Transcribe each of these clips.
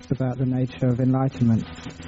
talks about the nature of enlightenment.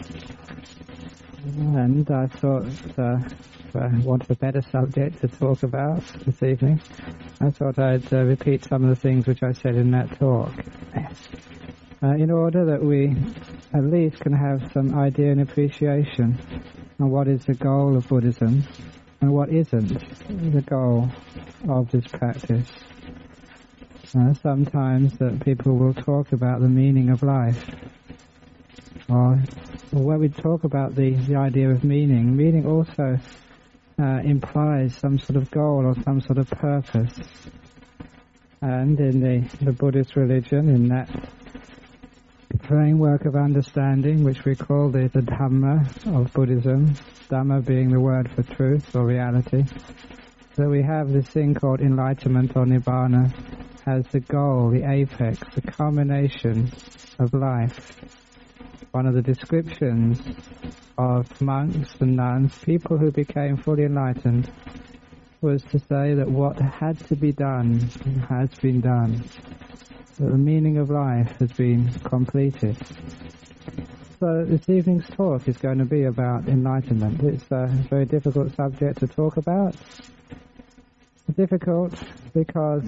And I thought, if I wanted a better subject to talk about this evening, I thought I'd repeat some of the things which I said in that talk, in order that we at least can have some idea and appreciation on what is the goal of Buddhism and what isn't the goal of this practice. Sometimes that people will talk about the meaning of life, or when we talk about the idea of meaning also implies some sort of goal or some sort of purpose. And in the Buddhist religion, in that framework of understanding, which we call the Dhamma of Buddhism, Dhamma being the word for truth or reality, that we have this thing called enlightenment or Nibbana as the goal, the apex, the culmination of life. One of the descriptions of monks and nuns, people who became fully enlightened, was to say that what had to be done has been done, that the meaning of life has been completed. So this evening's talk is going to be about enlightenment. It's a very difficult subject to talk about. Difficult because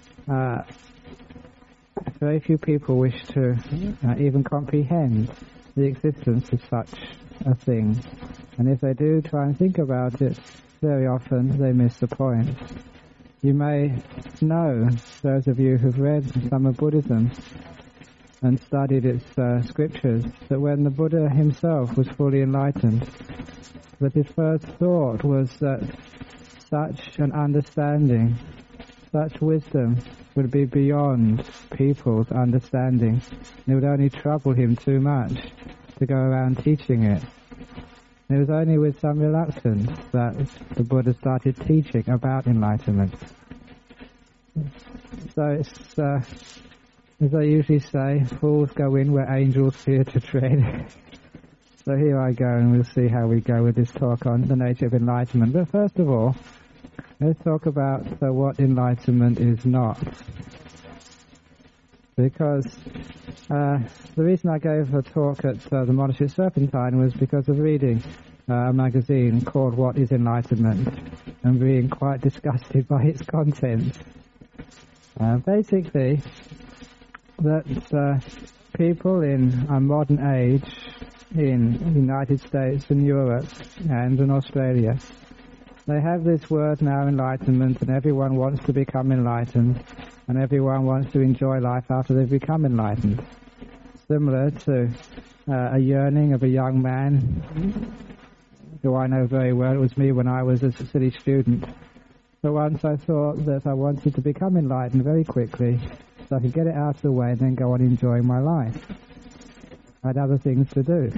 very few people wish to even comprehend the existence of such a thing. And if they do try and think about it, very often they miss the point. You may know, those of you who've read some of Buddhism and studied its scriptures, that when the Buddha himself was fully enlightened, that his first thought was that such an understanding, such wisdom would be beyond people's understanding. It would only trouble him too much to go around teaching it. It was only with some reluctance that the Buddha started teaching about enlightenment. So it's, as I usually say, fools go in where angels fear to tread. So here I go, and we'll see how we go with this talk on the nature of enlightenment. But first of all, let's talk about what enlightenment is not. Because the reason I gave a talk at the Monastery Serpentine was because of reading a magazine called What is Enlightenment and being quite disgusted by its content. Basically, that people in a modern age in the United States and Europe and in Australia, they have this word now, enlightenment, and everyone wants to become enlightened, and everyone wants to enjoy life after they've become enlightened. Similar to a yearning of a young man who I know very well. It was me when I was a silly student. But once I thought that I wanted to become enlightened very quickly, so I could get it out of the way and then go on enjoying my life. I had other things to do.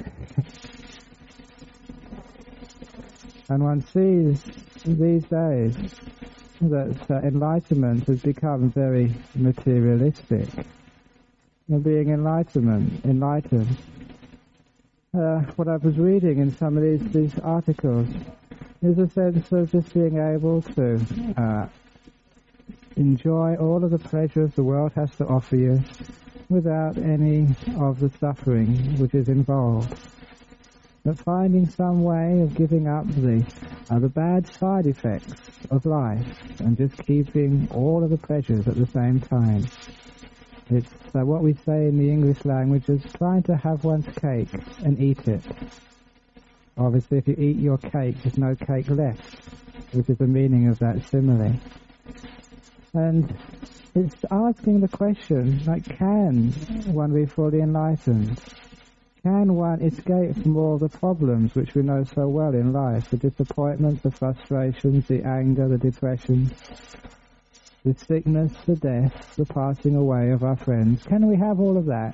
And one sees these days that enlightenment has become very materialistic. Being enlightened. What I was reading in some of these articles is a sense of just being able to enjoy all of the pleasures the world has to offer you without any of the suffering which is involved. But finding some way of giving up the bad side effects of life and just keeping all of the pleasures at the same time. It's what we say in the English language is trying to have one's cake and eat it. Obviously, if you eat your cake, there's no cake left, which is the meaning of that simile. And it's asking the question, like, can one be fully enlightened? Can one escape from all the problems which we know so well in life, the disappointments, the frustrations, the anger, the depression, the sickness, the death, the passing away of our friends? Can we have all of that?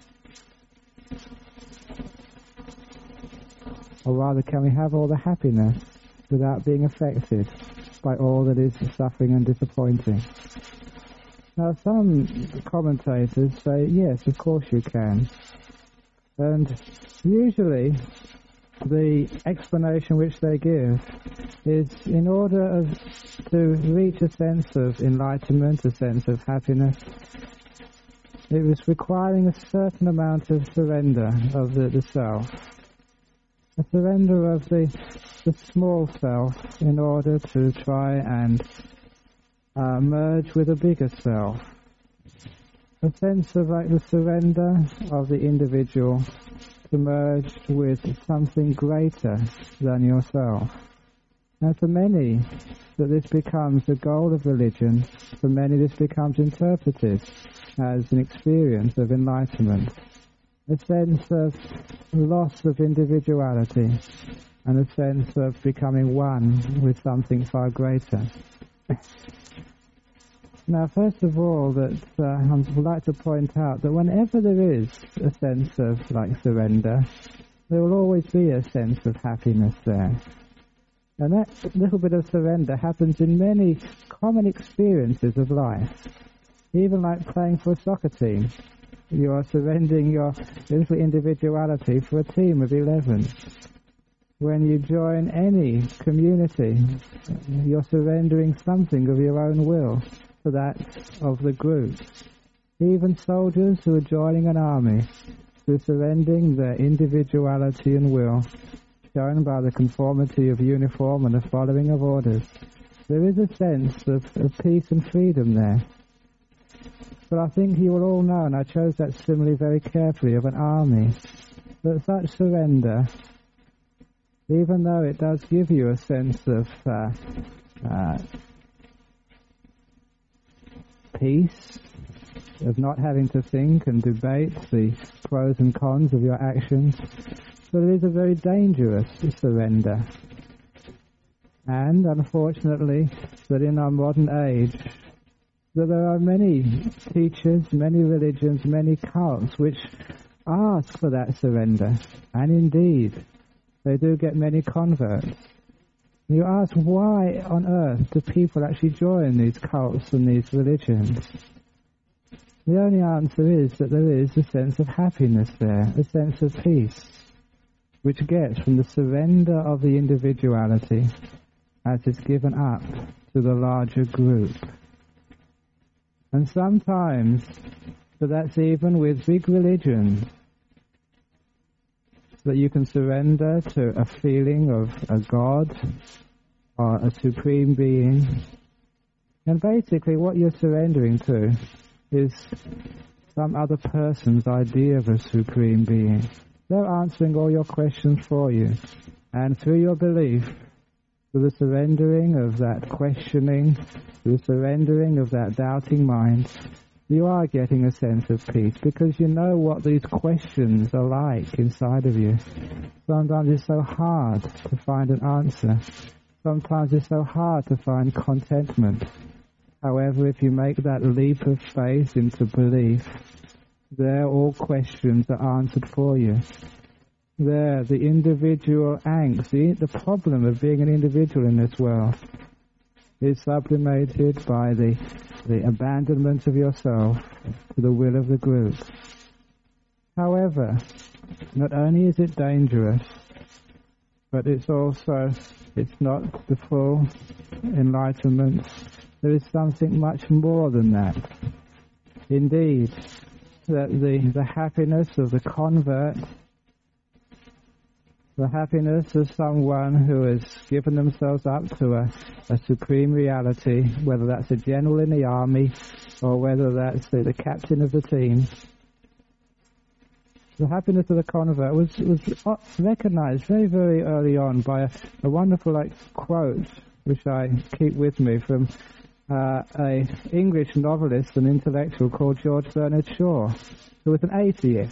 Or rather, can we have all the happiness without being affected by all that is suffering and disappointing? Now, some commentators say, yes, of course you can. And usually the explanation which they give is in order to reach a sense of enlightenment, a sense of happiness, it was requiring a certain amount of surrender of the self. A surrender of the small self in order to try and merge with a bigger self. A sense of like the surrender of the individual to merge with something greater than yourself. Now for many, that this becomes the goal of religion. For many, this becomes interpreted as an experience of enlightenment. A sense of loss of individuality and a sense of becoming one with something far greater. Now, first of all, that I would like to point out that whenever there is a sense of like surrender, there will always be a sense of happiness there. And that little bit of surrender happens in many common experiences of life. Even like playing for a soccer team. You are surrendering your little individuality for a team of 11. When you join any community, you're surrendering something of your own will to that of the group. Even soldiers who are joining an army, they're surrendering their individuality and will, shown by the conformity of uniform and the following of orders. There is a sense of peace and freedom there. But I think you will all know, and I chose that simile very carefully, of an army, that such surrender, even though it does give you a sense of peace, of not having to think and debate the pros and cons of your actions, but it is a very dangerous surrender. And unfortunately, that in our modern age, that there are many teachers, many religions, many cults which ask for that surrender. And indeed, they do get many converts. You ask, why on earth do people actually join these cults and these religions? The only answer is that there is a sense of happiness there, a sense of peace, which gets from the surrender of the individuality as it's given up to the larger group. And sometimes, but that's even with big religions, that you can surrender to a feeling of a God or a supreme being. And basically what you're surrendering to is some other person's idea of a supreme being. They're answering all your questions for you. And through your belief, through the surrendering of that questioning, through the surrendering of that doubting mind, you are getting a sense of peace because you know what these questions are like inside of you. Sometimes it's so hard to find an answer. Sometimes it's so hard to find contentment. However, if you make that leap of faith into belief, there all questions are answered for you. There, the individual angst, the problem of being an individual in this world, is sublimated by the abandonment of yourself to the will of the group. However, not only is it dangerous, but it's not the full enlightenment. There is something much more than that. Indeed, that the happiness of the convert, the happiness of someone who has given themselves up to a supreme reality, whether that's a general in the army or whether that's the captain of the team. The happiness of the convert was recognized very, very early on by a wonderful quote, which I keep with me, from a English novelist and intellectual called George Bernard Shaw, who was an atheist.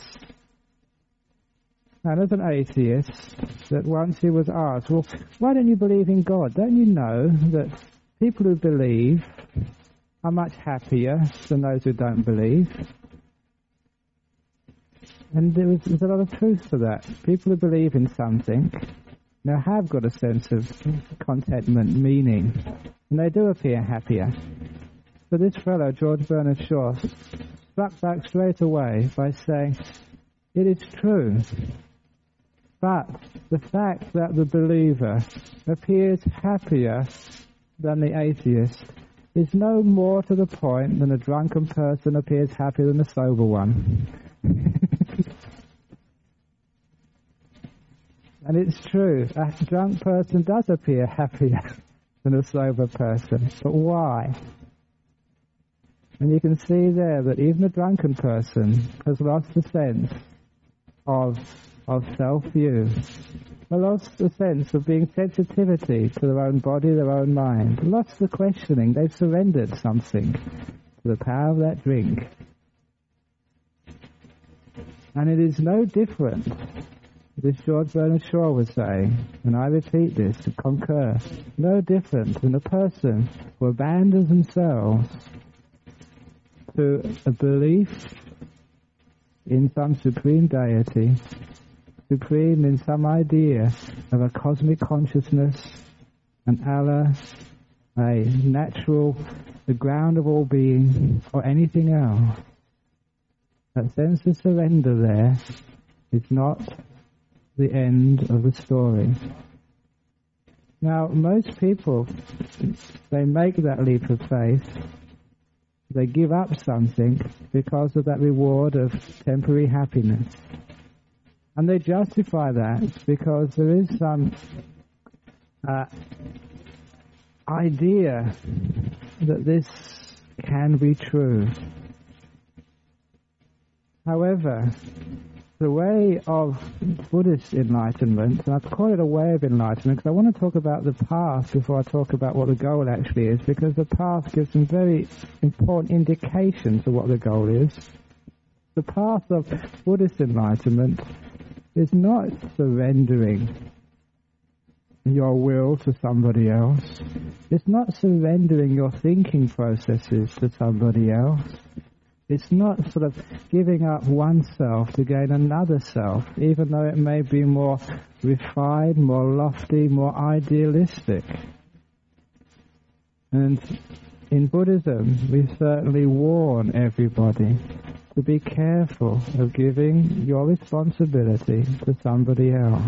And as an atheist, that once he was asked, well, why don't you believe in God? Don't you know that people who believe are much happier than those who don't believe? And there's a lot of truth to that. People who believe in something now have got a sense of contentment, meaning, and they do appear happier. But this fellow, George Bernard Shaw, struck back straight away by saying, it is true, but the fact that the believer appears happier than the atheist is no more to the point than a drunken person appears happier than a sober one. And it's true, a drunk person does appear happier than a sober person. But why? And you can see there that even a drunken person has lost the sense of self-view. They lost the sense of being sensitivity to their own body, their own mind. They lost the questioning. They've surrendered something to the power of that drink. And it is no different, this George Bernard Shaw was saying, and I repeat this to concur, no different than a person who abandons themselves to a belief in some supreme deity, supreme in some idea of a cosmic consciousness, an Allah, a natural, the ground of all being, or anything else. That sense of surrender there is not the end of the story. Now, most people, they make that leap of faith. They give up something because of that reward of temporary happiness. And they justify that because there is some idea that this can be true. However, the way of Buddhist enlightenment, and I call it a way of enlightenment because I want to talk about the path before I talk about what the goal actually is, because the path gives some very important indications of what the goal is. The path of Buddhist enlightenment is not surrendering your will to somebody else. It's not surrendering your thinking processes to somebody else. It's not sort of giving up oneself to gain another self, even though it may be more refined, more lofty, more idealistic. And in Buddhism, we certainly warn everybody to be careful of giving your responsibility to somebody else.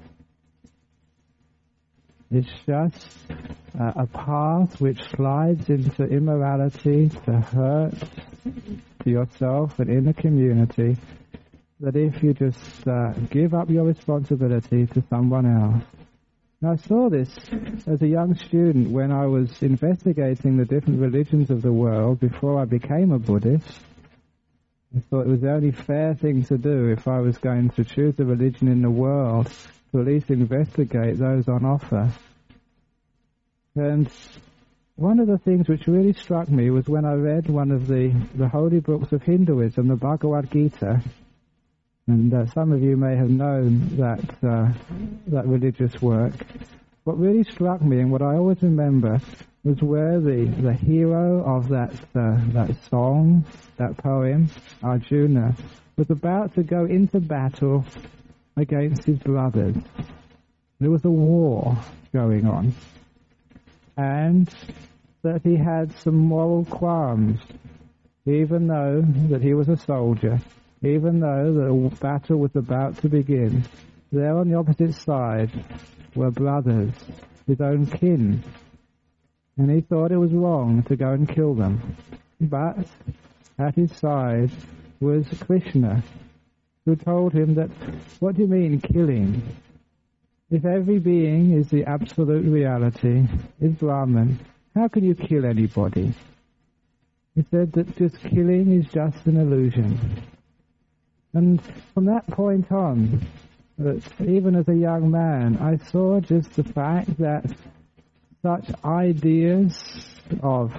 It's just a path which slides into immorality, to hurt, to yourself and in the community, that if you just give up your responsibility to someone else. Now, I saw this as a young student when I was investigating the different religions of the world before I became a Buddhist. I thought it was the only fair thing to do if I was going to choose a religion in the world, to at least investigate those on offer. And one of the things which really struck me was when I read one of the holy books of Hinduism, the Bhagavad Gita, and some of you may have known that religious work. What really struck me, and what I always remember, was where the hero of that song, that poem, Arjuna, was about to go into battle against his brothers. There was a war going on, and that he had some moral qualms, even though that he was a soldier, even though the battle was about to begin. There on the opposite side were brothers, his own kin, and he thought it was wrong to go and kill them. But at his side was Krishna, who told him that, what do you mean killing? If every being is the absolute reality, is Brahman, how can you kill anybody? He said that just killing is just an illusion. And from that point on, that even as a young man, I saw just the fact that such ideas of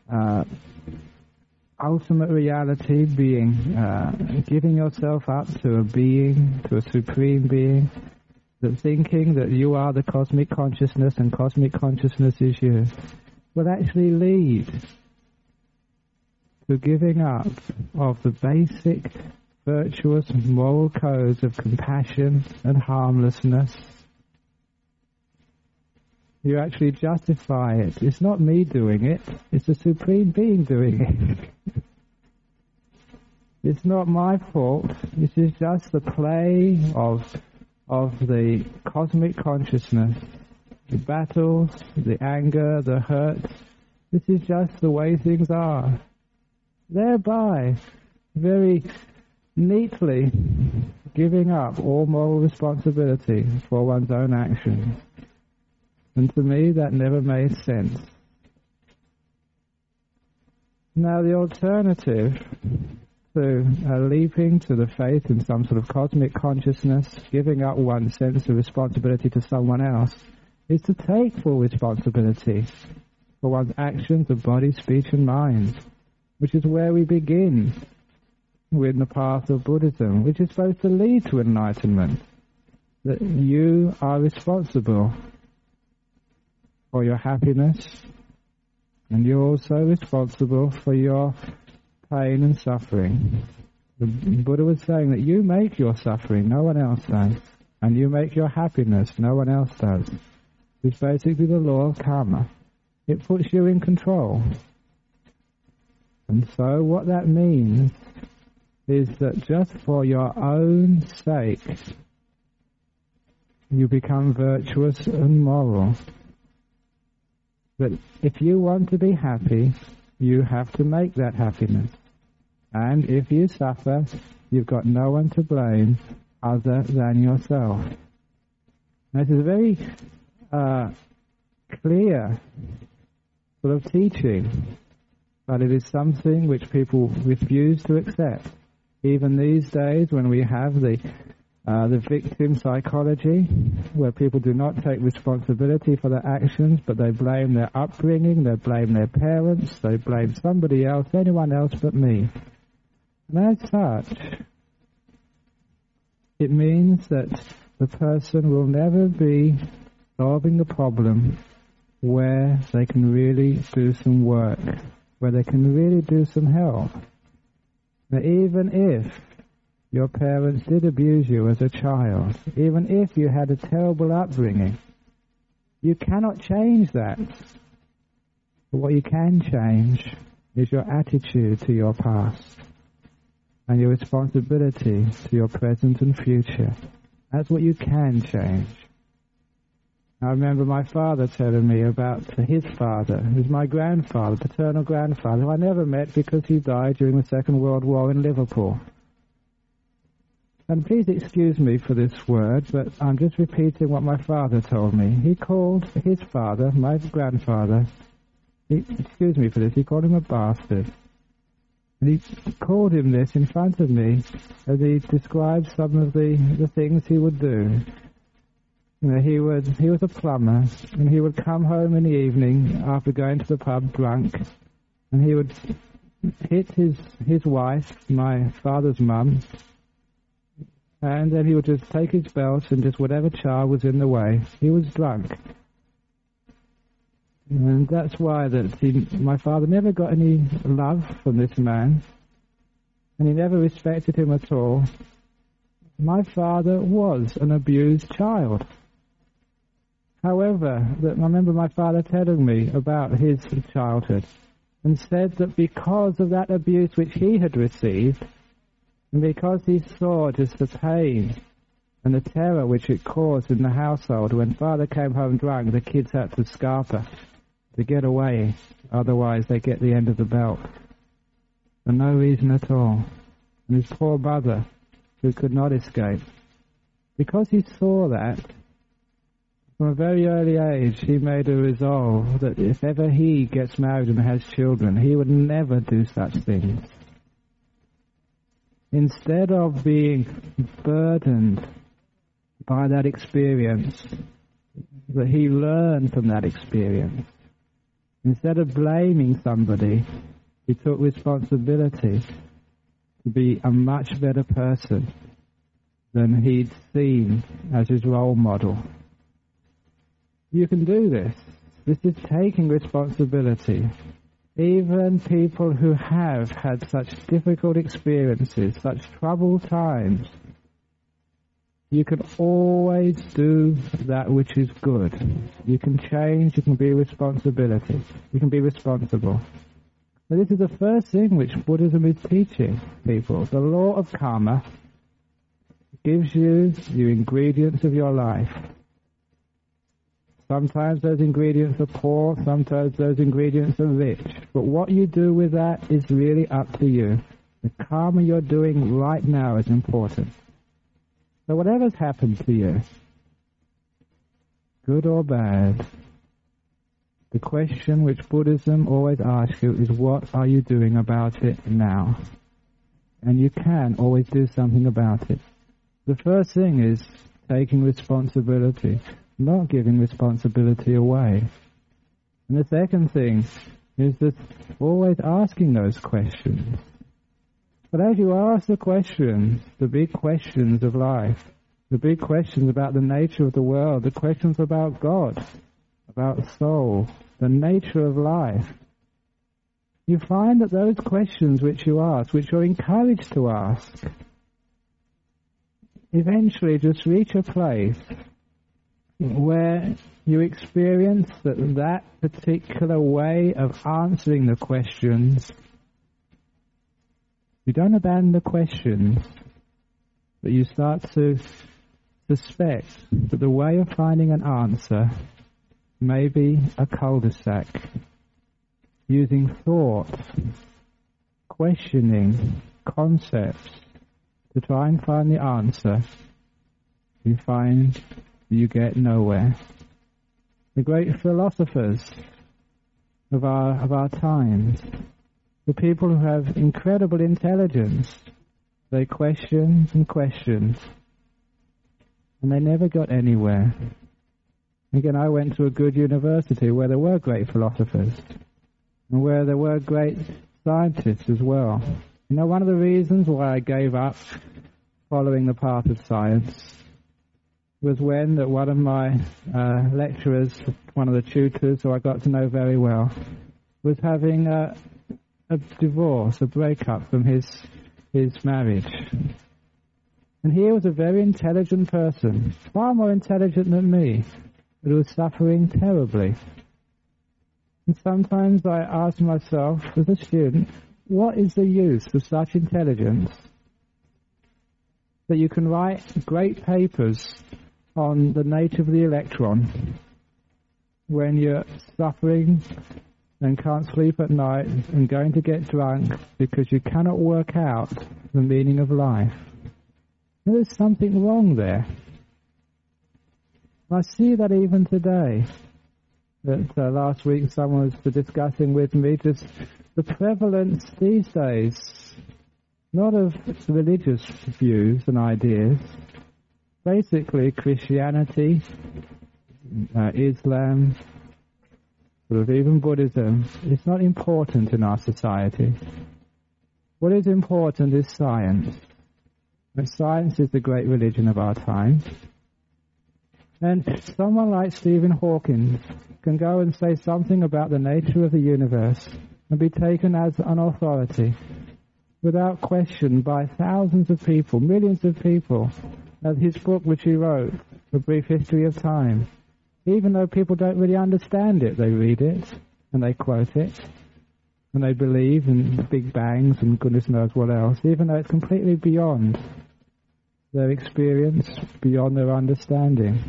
ultimate reality being, giving yourself up to a being, to a supreme being, that thinking that you are the cosmic consciousness and cosmic consciousness is you, will actually lead to giving up of the basic virtuous moral codes of compassion and harmlessness. You actually justify it. It's not me doing it, it's the Supreme Being doing it. It's not my fault, this is just the play of the cosmic consciousness, the battles, the anger, the hurt, This is just the way things are. Thereby, very neatly giving up all moral responsibility for one's own actions. And to me, that never made sense. Now, the alternative to leaping to the faith in some sort of cosmic consciousness, giving up one's sense of responsibility to someone else, is to take full responsibility for one's actions of body, speech and mind, which is where we begin with the path of Buddhism, which is supposed to lead to enlightenment. That you are responsible for your happiness, and you're also responsible for your pain and suffering. The Buddha was saying that you make your suffering, no one else does, and you make your happiness, no one else does. It's basically the law of karma. It puts you in control. And so what that means is that just for your own sake, you become virtuous and moral. But if you want to be happy, you have to make that happiness. And if you suffer, you've got no one to blame other than yourself. Now, this is a very clear sort of teaching, but it is something which people refuse to accept. Even these days, when we have the victim psychology, where people do not take responsibility for their actions, but they blame their upbringing, they blame their parents, they blame somebody else, anyone else but me. And as such, it means that the person will never be solving the problem where they can really do some work, where they can really do some help. Now, even if your parents did abuse you as a child, even if you had a terrible upbringing, you cannot change that. But what you can change is your attitude to your past and your responsibility to your present and future. That's what you can change. I remember my father telling me about his father, who's my grandfather, paternal grandfather, who I never met because he died during the Second World War in Liverpool. And please excuse me for this word, but I'm just repeating what my father told me. He called his father, my grandfather, excuse me for this, he called him a bastard. And he called him this in front of me as he described some of the things he would do. You know, he was a plumber, and he would come home in the evening after going to the pub drunk, and he would hit his wife, my father's mum, and then he would just take his belt and just whatever child was in the way. He was drunk. And that's why my father never got any love from this man, and he never respected him at all. My father was an abused child. However, I remember my father telling me about his childhood and said that because of that abuse which he had received, and because he saw just the pain and the terror which it caused in the household, when father came home drunk, the kids had to scarper to get away, otherwise they get the end of the belt. For no reason at all. And his poor mother, who could not escape. Because he saw that, from a very early age, he made a resolve that if ever he gets married and has children, he would never do such things. Instead of being burdened by that experience, that he learned from that experience, instead of blaming somebody, he took responsibility to be a much better person than he'd seen as his role model. You can do this. This is taking responsibility. Even people who have had such difficult experiences, such troubled times, you can always do that which is good. You can change, you can be responsibility. You can be responsible. So this is the first thing which Buddhism is teaching people. The law of karma gives you the ingredients of your life. Sometimes those ingredients are poor, sometimes those ingredients are rich. But what you do with that is really up to you. The karma you're doing right now is important. So whatever's happened to you, good or bad, the question which Buddhism always asks you is, what are you doing about it now? And you can always do something about it. The first thing is taking responsibility, not giving responsibility away. And the second thing is just always asking those questions. But as you ask the questions, the big questions of life, the big questions about the nature of the world, the questions about God, about soul, the nature of life, you find that those questions which you ask, which you're encouraged to ask, eventually just reach a place where you experience that that particular way of answering the questions, you don't abandon the questions, but you start to suspect that the way of finding an answer may be a cul-de-sac, using thought, questioning, concepts to try and find the answer. You find you get nowhere. The great philosophers of our times, the people who have incredible intelligence, they questioned and questioned, and they never got anywhere. Again, I went to a good university where there were great philosophers, and where there were great scientists as well. You know, one of the reasons why I gave up following the path of science was when that one of my lecturers, one of the tutors who I got to know very well, was having a divorce, a breakup from his marriage. And he was a very intelligent person, far more intelligent than me, but was suffering terribly. And sometimes I ask myself, as a student, what is the use of such intelligence that you can write great papers on the nature of the electron when you're suffering and can't sleep at night and going to get drunk because you cannot work out the meaning of life? There's something wrong there. I see that even today. That last week someone was discussing with me just the prevalence these days, not of religious views and ideas, basically Christianity, Islam, sort of even Buddhism, is not important in our society. What is important is science. And science is the great religion of our time. And someone like Stephen Hawking can go and say something about the nature of the universe and be taken as an authority without question by thousands of people, millions of people. As his book which he wrote, A Brief History of Time, even though people don't really understand it, they read it and they quote it and they believe in big bangs and goodness knows what else, even though it's completely beyond their experience, beyond their understanding.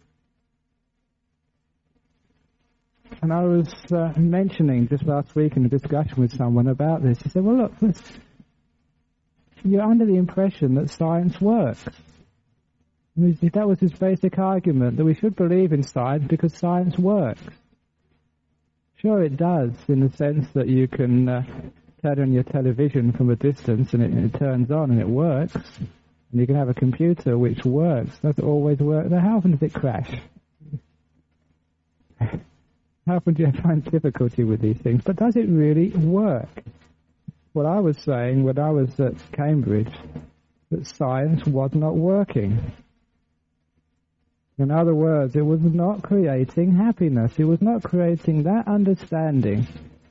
And I was mentioning just last week in a discussion with someone about this. He said, well, look, you're under the impression that science works. That was his basic argument, that we should believe in science because science works. Sure, it does, in the sense that you can turn on your television from a distance and it turns on and it works. And you can have a computer which works. Does it always work? Now, how often does it crash? How often do you find difficulty with these things? But does it really work? What I was saying when I was at Cambridge, that science was not working. In other words, it was not creating happiness. It was not creating that understanding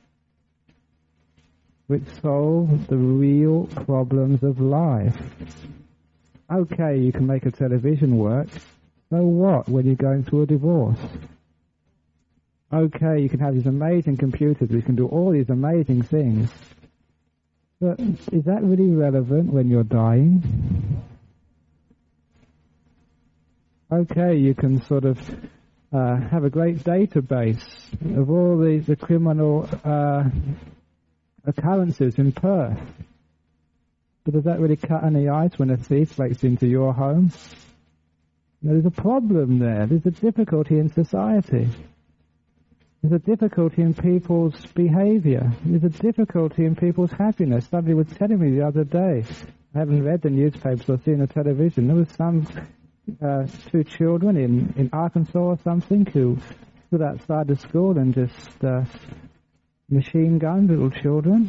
which solves the real problems of life. Okay, you can make a television work. So what when you're going through a divorce? Okay, you can have these amazing computers which can do all these amazing things. But is that really relevant when you're dying? Okay, you can sort of have a great database of all the criminal occurrences in Perth. But does that really cut any ice when a thief breaks into your home? There's a problem there. There's a difficulty in society. There's a difficulty in people's behavior. There's a difficulty in people's happiness. Somebody was telling me the other day, I haven't read the newspapers or seen the television, there was some two children in Arkansas or something who stood outside the school and just machine gunned little children.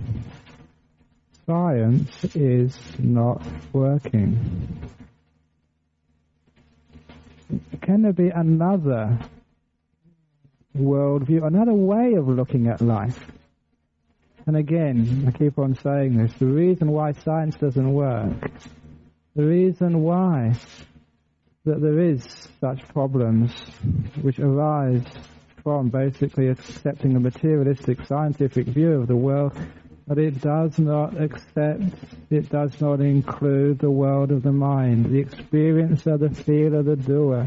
Science is not working. Can there be another worldview, another way of looking at life? And again, I keep on saying this, the reason why science doesn't work, the reason why that there is such problems which arise from basically accepting a materialistic scientific view of the world, but it does not accept, it does not include the world of the mind, the experience of the feeler, the doer.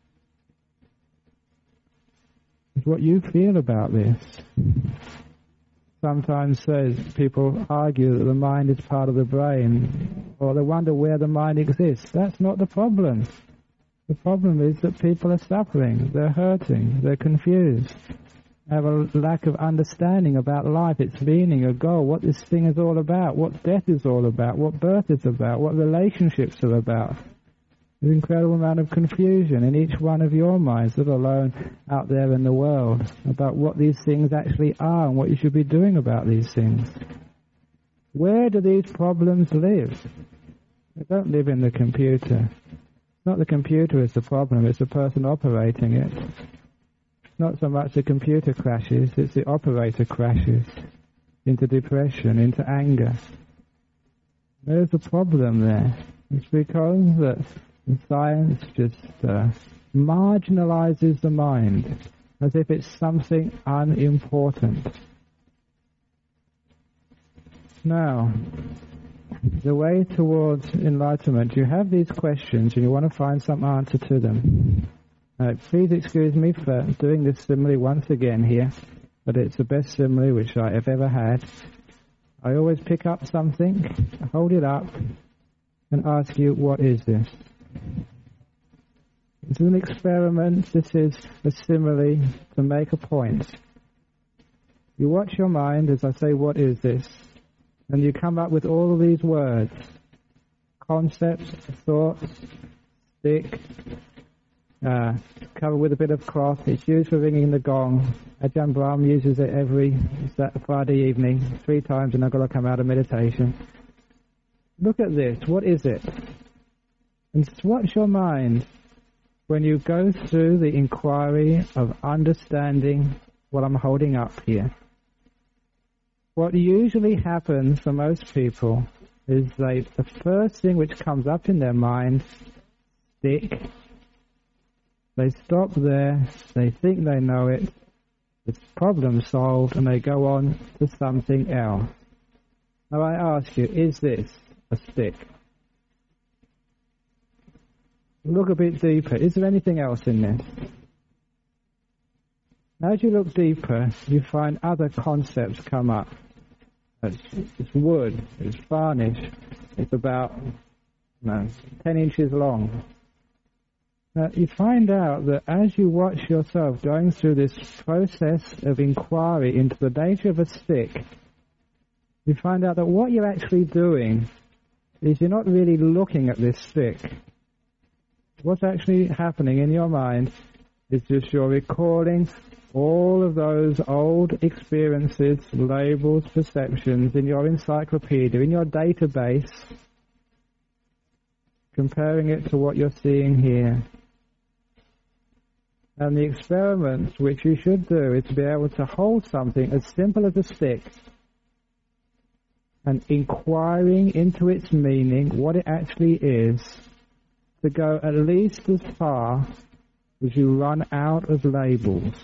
It's what you feel about this. Sometimes people argue that the mind is part of the brain, or they wonder where the mind exists. That's not the problem. The problem is that people are suffering, they're hurting, they're confused, have a lack of understanding about life, its meaning, a goal, what this thing is all about, what death is all about, what birth is about, what relationships are about. There's an incredible amount of confusion in each one of your minds, let alone out there in the world, about what these things actually are and what you should be doing about these things. Where do these problems live? They don't live in the computer. Not the computer is the problem, it's the person operating it. Not so much the computer crashes, it's the operator crashes into depression, into anger. There's a problem there. It's because that science just marginalizes the mind as if it's something unimportant. Now, the way towards enlightenment, you have these questions and you want to find some answer to them. Please excuse me for doing this simile once again here, but it's the best simile which I have ever had. I always pick up something, hold it up, and ask you, what is this? This is an experiment, this is a simile to make a point. You watch your mind as I say, what is this? And you come up with all of these words, concepts, thoughts, stick, covered with a bit of cloth. It's used for ringing the gong. Ajahn Brahm uses it every Friday evening, 3 times, and I've got to come out of meditation. Look at this. What is it? And watch your mind when you go through the inquiry of understanding what I'm holding up here. What usually happens for most people is the first thing which comes up in their mind, stick. They stop there, they think they know it, it's problem solved, and they go on to something else. Now I ask you, is this a stick? Look a bit deeper. Is there anything else in this? As you look deeper, you find other concepts come up. It's wood, it's varnish, it's about 10 inches long. Now, you find out that as you watch yourself going through this process of inquiry into the nature of a stick, you find out that what you're actually doing is you're not really looking at this stick. What's actually happening in your mind is just you're recalling all of those old experiences, labels, perceptions in your encyclopedia, in your database, comparing it to what you're seeing here. And the experiment which you should do is to be able to hold something as simple as a stick and inquiring into its meaning, what it actually is, to go at least as far as you run out of labels,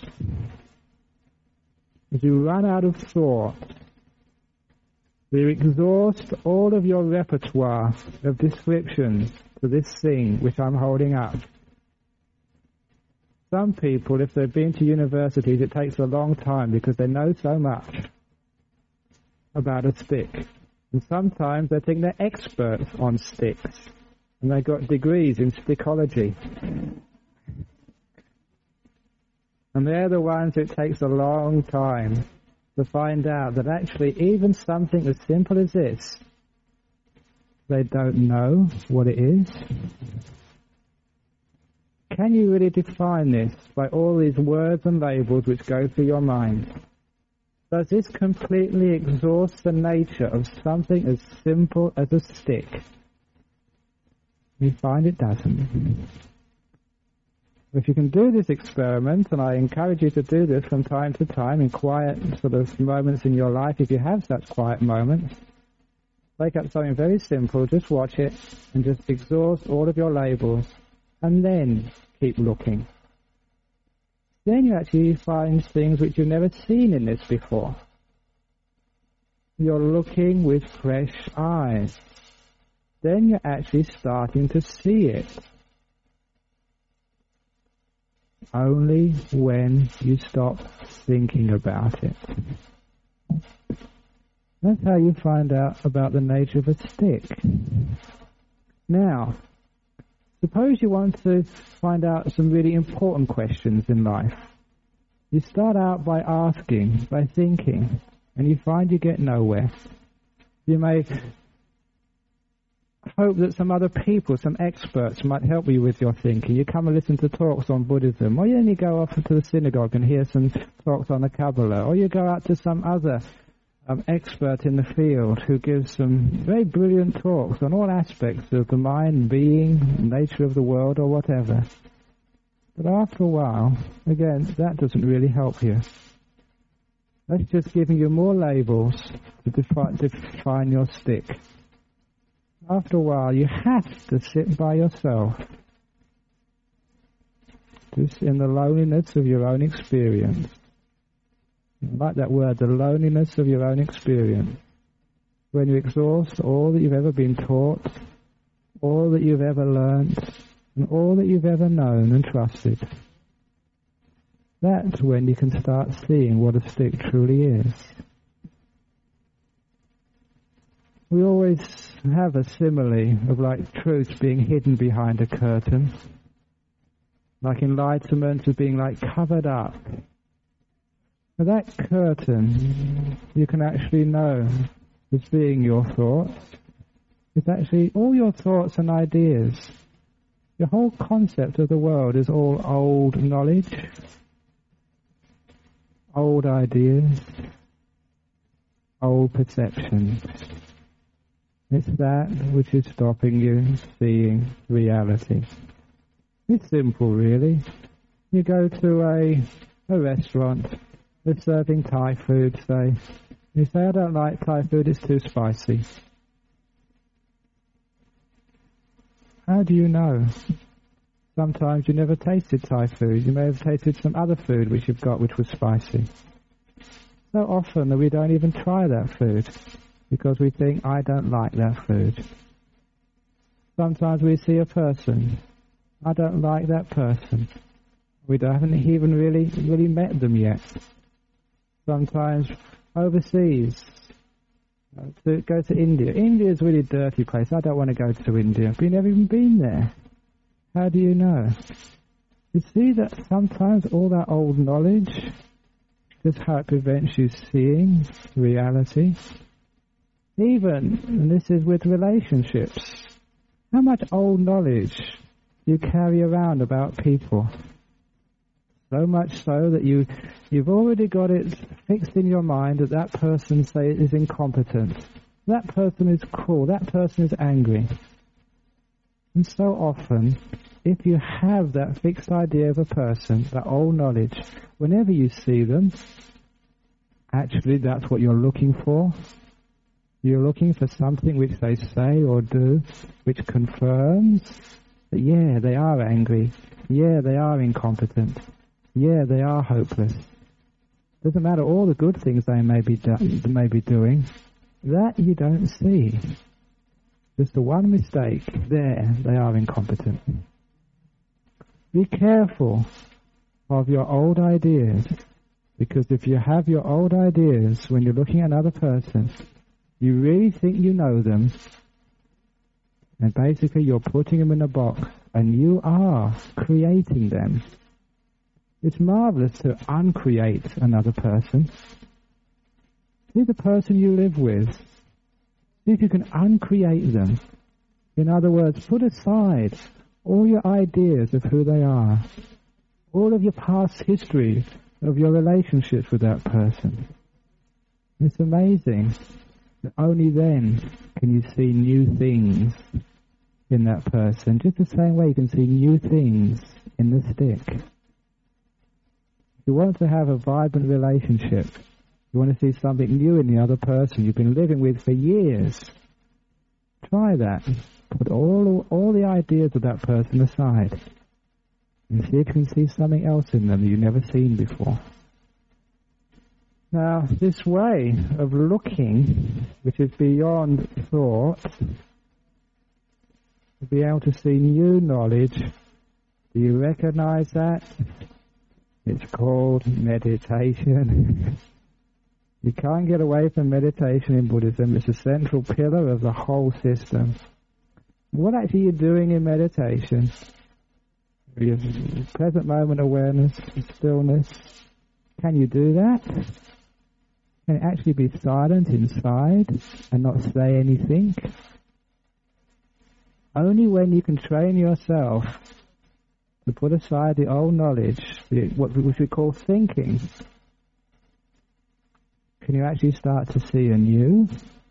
as you run out of thought, you exhaust all of your repertoire of descriptions to this thing which I'm holding up. Some people, if they've been to universities, it takes a long time because they know so much about a stick. And sometimes they think they're experts on sticks, and they've got degrees in stickology. And they're the ones it takes a long time to find out that actually even something as simple as this, they don't know what it is. Can you really define this by all these words and labels which go through your mind? Does this completely exhaust the nature of something as simple as a stick? You find it doesn't. If you can do this experiment, and I encourage you to do this from time to time in quiet sort of moments in your life, if you have such quiet moments, take up something very simple, just watch it, and just exhaust all of your labels, and then keep looking. Then you actually find things which you've never seen in this before. You're looking with fresh eyes. Then you're actually starting to see it. Only when you stop thinking about it. That's how you find out about the nature of a stick. Now, suppose you want to find out some really important questions in life. You start out by asking, by thinking, and you find you get nowhere. You may hope that some other people, some experts, might help you with your thinking. You come and listen to talks on Buddhism, or then you go off to the synagogue and hear some talks on the Kabbalah, or you go out to some other expert in the field who gives some very brilliant talks on all aspects of the mind, being, nature of the world, or whatever. But after a while, again, that doesn't really help you. That's just giving you more labels to define your stick. After a while, you have to sit by yourself, just in the loneliness of your own experience. I like that word, the loneliness of your own experience. When you exhaust all that you've ever been taught, all that you've ever learnt, and all that you've ever known and trusted. That's when you can start seeing what a stick truly is. We always have a simile of like truth being hidden behind a curtain, like enlightenment as being like covered up. Now that curtain, you can actually know as being your thoughts. It's actually all your thoughts and ideas. Your whole concept of the world is all old knowledge, old ideas, old perceptions. It's that which is stopping you seeing reality. It's simple, really. You go to a restaurant, they're serving Thai food, say. You say, I don't like Thai food, it's too spicy. How do you know? Sometimes you never tasted Thai food. You may have tasted some other food which you've got which was spicy. So often that we don't even try that food because we think, I don't like that food. Sometimes we see a person, I don't like that person. We haven't even really met them yet. Sometimes overseas, go to India. India is a really dirty place. I don't want to go to India. We've never even been there. How do you know? You see that sometimes all that old knowledge, just how it prevents you seeing reality. Even, and this is with relationships, how much old knowledge you carry around about people. So much so that you've already got it fixed in your mind that that person, say, is incompetent. That person is cruel. That person is angry. And so often, if you have that fixed idea of a person, that old knowledge, whenever you see them, actually that's what you're looking for. You're looking for something which they say or do, which confirms that, yeah, they are angry. Yeah, they are incompetent. Yeah, they are hopeless. Doesn't matter all the good things they may be doing. That you don't see. Just the one mistake, there, they are incompetent. Be careful of your old ideas. Because if you have your old ideas when you're looking at another person, you really think you know them, and basically you're putting them in a box, and you are creating them. It's marvelous to uncreate another person. See the person you live with. See if you can uncreate them. In other words, put aside all your ideas of who they are, all of your past history of your relationships with that person. It's amazing that only then can you see new things in that person, just the same way you can see new things in the stick. If you want to have a vibrant relationship, you want to see something new in the other person you've been living with for years, try that. Put all the ideas of that person aside and see if you can see something else in them that you've never seen before. Now, this way of looking, which is beyond thought, to be able to see new knowledge, do you recognize that? It's called meditation. You can't get away from meditation in Buddhism. It's a central pillar of the whole system. What actually you're doing in meditation? Your present moment awareness, stillness. Can you do that? Can it actually be silent inside and not say anything? Only when you can train yourself to put aside the old knowledge, which we call thinking, can you actually start to see anew.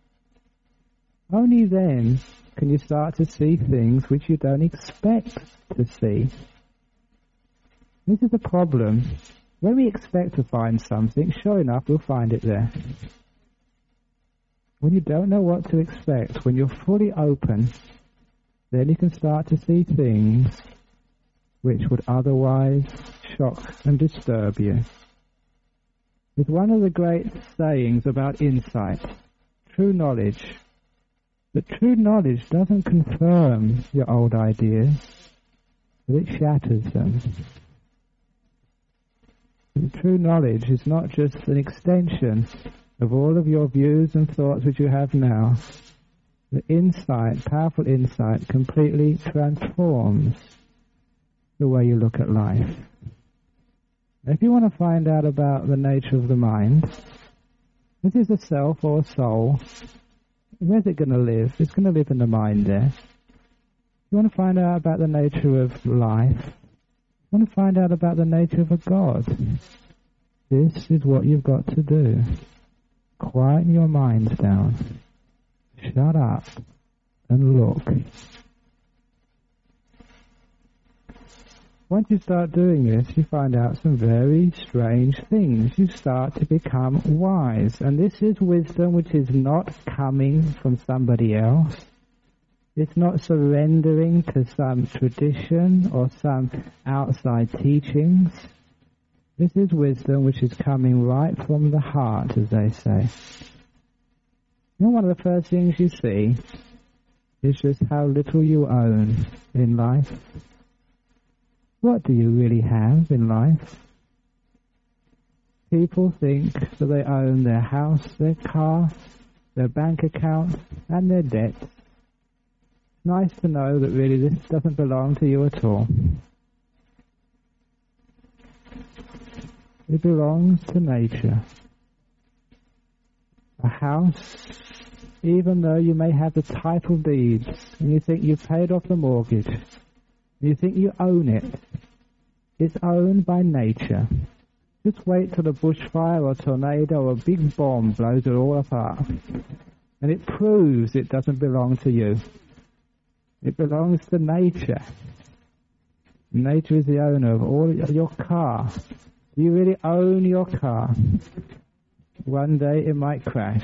Only then can you start to see things which you don't expect to see. This is the problem. When we expect to find something, sure enough, we'll find it there. When you don't know what to expect, when you're fully open, then you can start to see things which would otherwise shock and disturb you. It's one of the great sayings about insight, true knowledge. But true knowledge doesn't confirm your old ideas, but it shatters them. And true knowledge is not just an extension of all of your views and thoughts which you have now. The insight, powerful insight, completely transforms the way you look at life. If you want to find out about the nature of the mind, this is a self or a soul. Where's it going to live? It's going to live in the mind there. You want to find out about the nature of life? You want to find out about the nature of a God? This is what you've got to do. Quieten your minds down. Shut up and look. Once you start doing this, you find out some very strange things. You start to become wise. And this is wisdom which is not coming from somebody else. It's not surrendering to some tradition or some outside teachings. This is wisdom which is coming right from the heart, as they say. You know, one of the first things you see is just how little you own in life. What do you really have in life? People think that they own their house, their car, their bank account, and their debts. It's nice to know that really this doesn't belong to you at all. It belongs to nature. A house, even though you may have the title deeds, and you think you've paid off the mortgage, you think you own it. It's owned by nature. Just wait till a bushfire or a tornado or a big bomb blows it all apart. And it proves it doesn't belong to you. It belongs to nature. Nature is the owner of all your car. Do you really own your car? One day it might crash.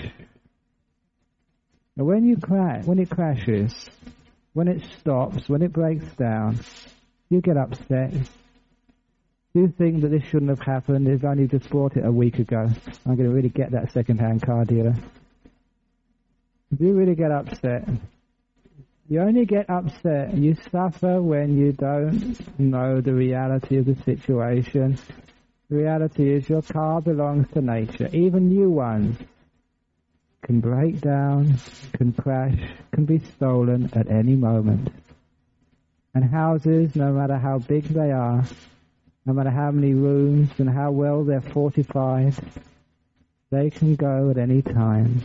And when it crashes, when it stops, when it breaks down, you get upset. You think that this shouldn't have happened. If I only just bought it a week ago, I'm going to really get that second-hand car dealer. Do you really get upset? You only get upset, you suffer when you don't know the reality of the situation. The reality is your car belongs to nature. Even new ones can break down, can crash, can be stolen at any moment. And houses, no matter how big they are, no matter how many rooms and how well they're fortified, they can go at any time.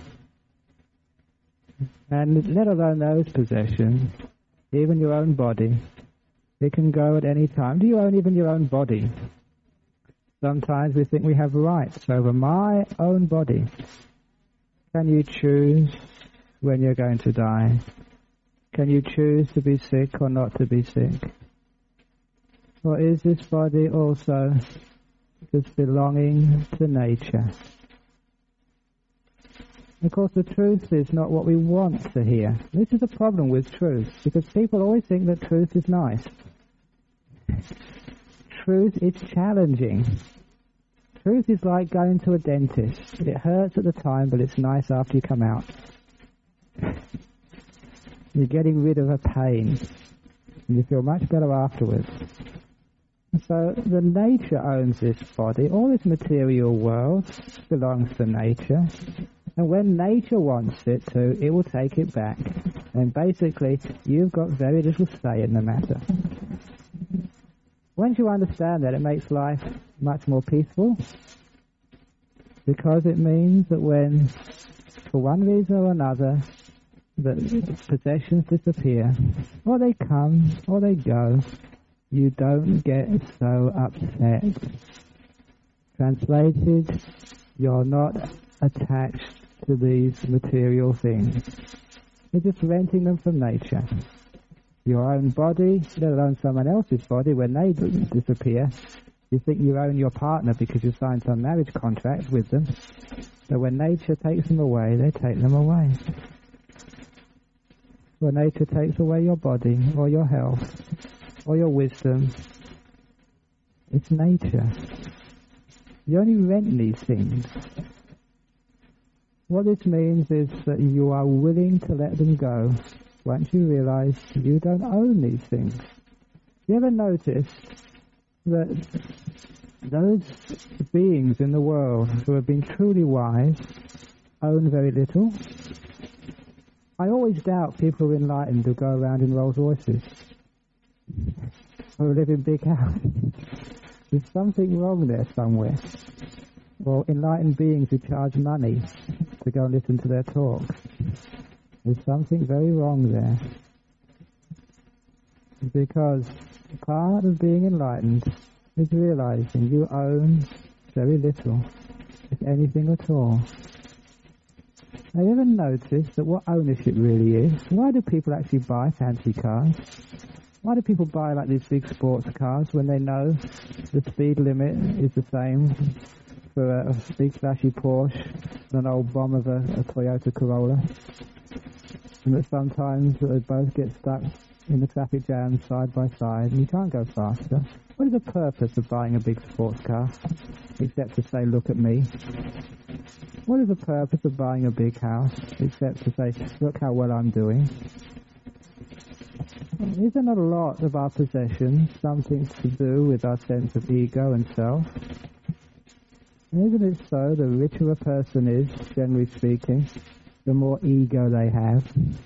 And let alone those possessions, even your own body, it can go at any time. Do you own even your own body? Sometimes we think we have rights over my own body. Can you choose when you're going to die? Can you choose to be sick or not to be sick? Or is this body also just belonging to nature? Of course, the truth is not what we want to hear. This is a problem with truth, because people always think that truth is nice. Truth is challenging. Truth is like going to a dentist. It hurts at the time, but it's nice after you come out. You're getting rid of a pain, and you feel much better afterwards. So the nature owns this body. All this material world belongs to nature. And when nature wants it to, it will take it back. And basically, you've got very little say in the matter. Once you understand that, it makes life much more peaceful, because it means that when, for one reason or another, the possessions disappear, or they come, or they go, you don't get so upset. Translated, you're not attached to these material things. You're just renting them from nature. Your own body, let alone someone else's body, when they disappear, you think you own your partner because you signed some marriage contract with them. So when nature takes them away, they take them away. When nature takes away your body, or your health, or your wisdom, it's nature. You only rent these things. What this means is that you are willing to let them go once you realize you don't own these things. You ever notice that those beings in the world who have been truly wise own very little? I always doubt people who are enlightened who go around in Rolls Royces or who live in big houses. There's something wrong there somewhere. Or enlightened beings who charge money to go and listen to their talks. There's something very wrong there. Because part of being enlightened is realizing you own very little, if anything at all. Have you ever noticed that what ownership really is? Why do people actually buy fancy cars? Why do people buy like these big sports cars when they know the speed limit is the same for a big flashy Porsche than an old bomb of a Toyota Corolla? And that sometimes they both get stuck in the traffic jam side by side and you can't go faster. What is the purpose of buying a big sports car? Except to say, look at me. What is the purpose of buying a big house? Except to say, look how well I'm doing. Isn't a lot of our possessions something to do with our sense of ego and self? And isn't it so, the richer a person is, generally speaking, the more ego they have?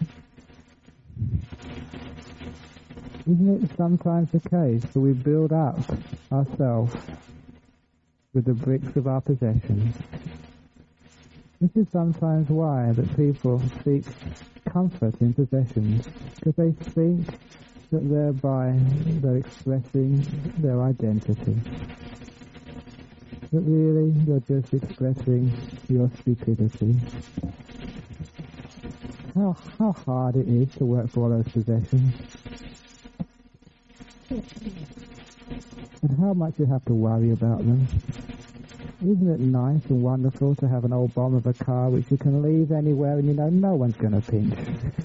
Isn't it sometimes the case that we build up ourselves with the bricks of our possessions? This is sometimes why that people seek comfort in possessions, because they think that thereby they're expressing their identity. But really, you're just expressing your stupidity. How hard it is to work for all those possessions. And how much you have to worry about them. Isn't it nice and wonderful to have an old bomb of a car which you can leave anywhere and you know no one's going to pinch?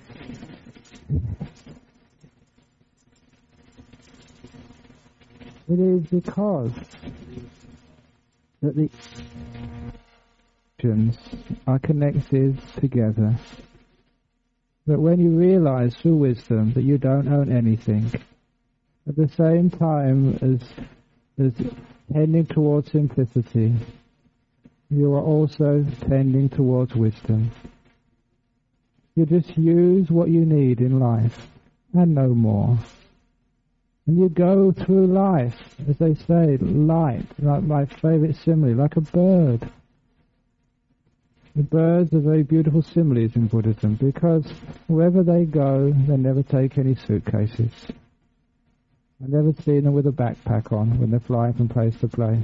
It is because that the actions are connected together But when you realize through wisdom that you don't own anything, at the same time as tending towards simplicity, you are also tending towards wisdom. You just use what you need in life and no more. And you go through life, as they say, light, like my favorite simile, like a bird. The birds are very beautiful similes in Buddhism because wherever they go, they never take any suitcases. I've never seen them with a backpack on when they're flying from place to place.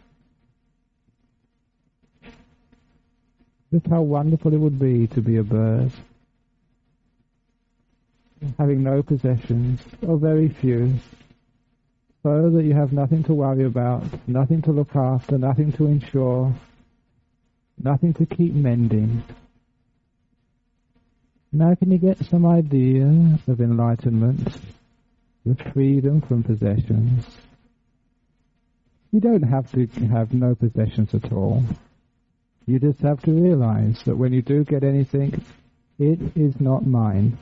Just how wonderful it would be to be a bird, having no possessions, or very few, so that you have nothing to worry about, nothing to look after, nothing to insure, nothing to keep mending. Now can you get some idea of enlightenment, the freedom from possessions? You don't have to have no possessions at all. You just have to realize that when you do get anything, it is not mine.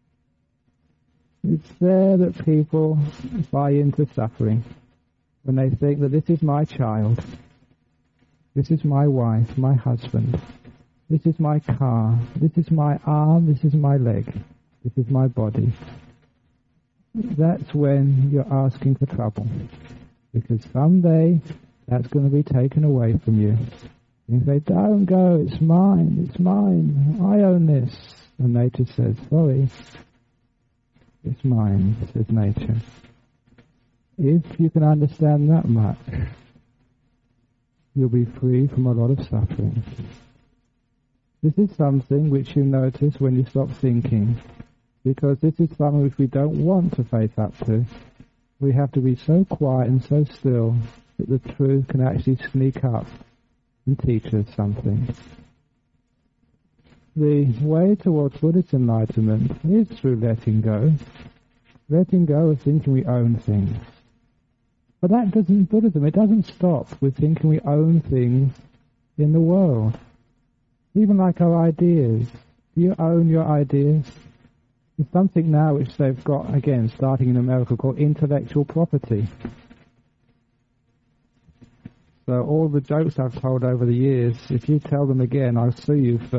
It's there that people buy into suffering when they think that this is my child, this is my wife, my husband, this is my car, this is my arm, this is my leg, this is my body. That's when you're asking for trouble, because someday that's going to be taken away from you. You say, don't go, it's mine, I own this. And nature says, sorry, it's mine, says nature. If you can understand that much, you'll be free from a lot of suffering. This is something which you notice when you stop thinking, because this is something which we don't want to face up to. We have to be so quiet and so still that the truth can actually sneak up and teach us something. The way towards Buddhist enlightenment is through letting go. Letting go of thinking we own things. But that doesn't, Buddhism, it doesn't stop with thinking we own things in the world. Even like our ideas. Do you own your ideas? There's something now which they've got, again, starting in America, called intellectual property. So all the jokes I've told over the years, if you tell them again, I'll sue you for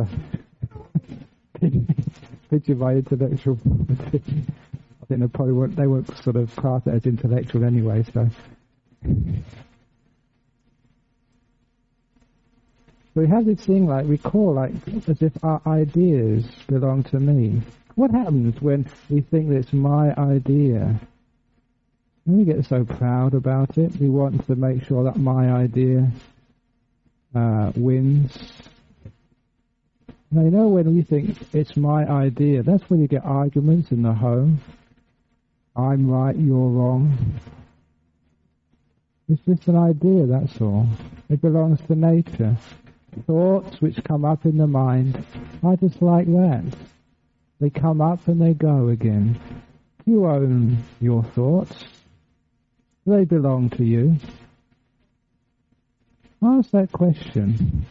pitching my intellectual property. I think they won't sort of class it as intellectual anyway, so. We have this thing like, we call like, as if our ideas belong to me. What happens when we think that it's my idea? And we get so proud about it. We want to make sure that my idea wins. Now, you know, when we think it's my idea, that's when you get arguments in the home. I'm right, you're wrong. It's just an idea, that's all. It belongs to nature. Thoughts which come up in the mind are just like that. They come up and they go again. You own your thoughts. They belong to you. Ask that question.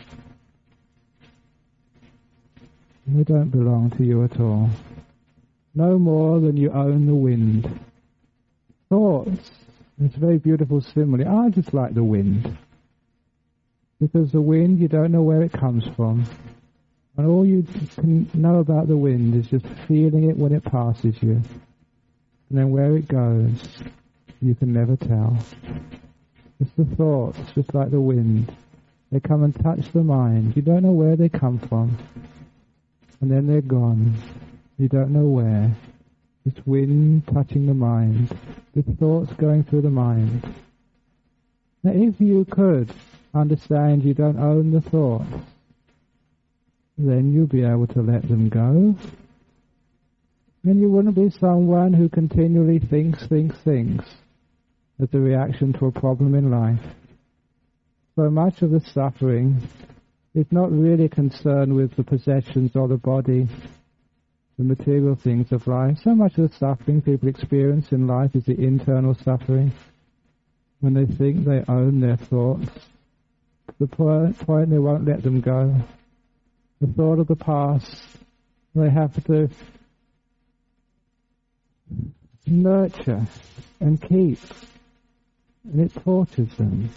They don't belong to you at all. No more than you own the wind. Thoughts, it's a very beautiful simile, are just like the wind. Because the wind, you don't know where it comes from. And all you can know about the wind is just feeling it when it passes you. And then where it goes, you can never tell. It's the thoughts, just like the wind. They come and touch the mind. You don't know where they come from. And then they're gone. You don't know where. It's wind touching the mind. It's thoughts going through the mind. Now if you could understand you don't own the thoughts, then you'll be able to let them go. And you wouldn't be someone who continually thinks as a reaction to a problem in life. So much of the suffering is not really concerned with the possessions or the body, the material things of life. So much of the suffering people experience in life is the internal suffering, when they think they own their thoughts, to the point they won't let them go. The thought of the past, they have to nurture and keep, and it tortures them.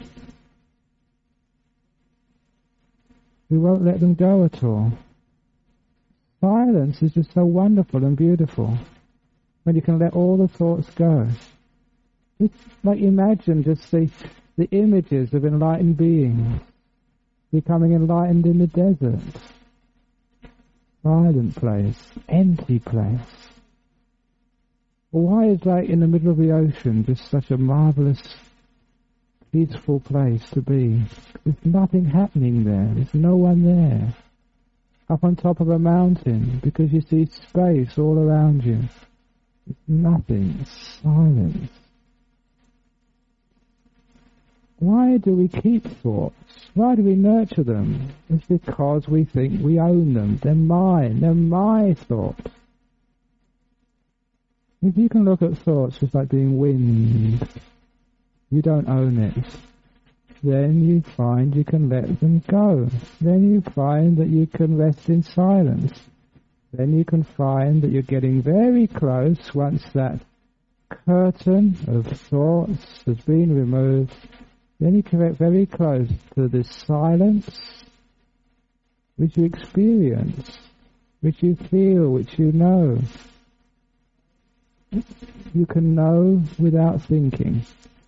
We won't let them go at all. Silence is just so wonderful and beautiful when you can let all the thoughts go. It's like, imagine just the images of enlightened beings becoming enlightened in the desert. Silent place, empty place. Why is, like, in the middle of the ocean just such a marvellous, peaceful place to be? There's nothing happening there. There's no one there. Up on top of a mountain, because you see space all around you. There's nothing. It's silence. Why do we keep thoughts? Why do we nurture them? It's because we think we own them. They're mine. They're my thoughts. If you can look at thoughts just like being wind, you don't own it, then you find you can let them go. Then you find that you can rest in silence. Then you can find that you're getting very close once that curtain of thoughts has been removed. Then you can get very close to this silence which you experience, which you feel, which you know. You can know without thinking.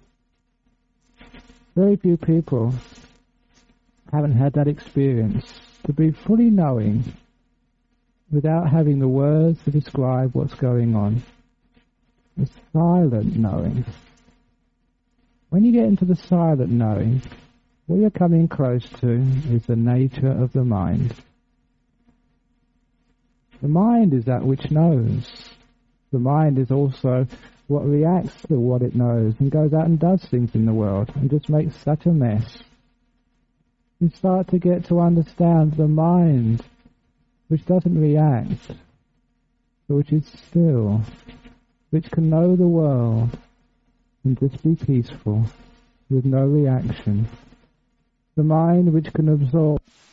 Very few people haven't had that experience, to be fully knowing without having the words to describe what's going on. The silent knowing. When you get into the silent knowing, what you're coming close to is the nature of the mind. The mind is that which knows. The mind is also what reacts to what it knows and goes out and does things in the world and just makes such a mess. You start to get to understand the mind, which doesn't react, but which is still, which can know the world and just be peaceful with no reaction. The mind which can absorb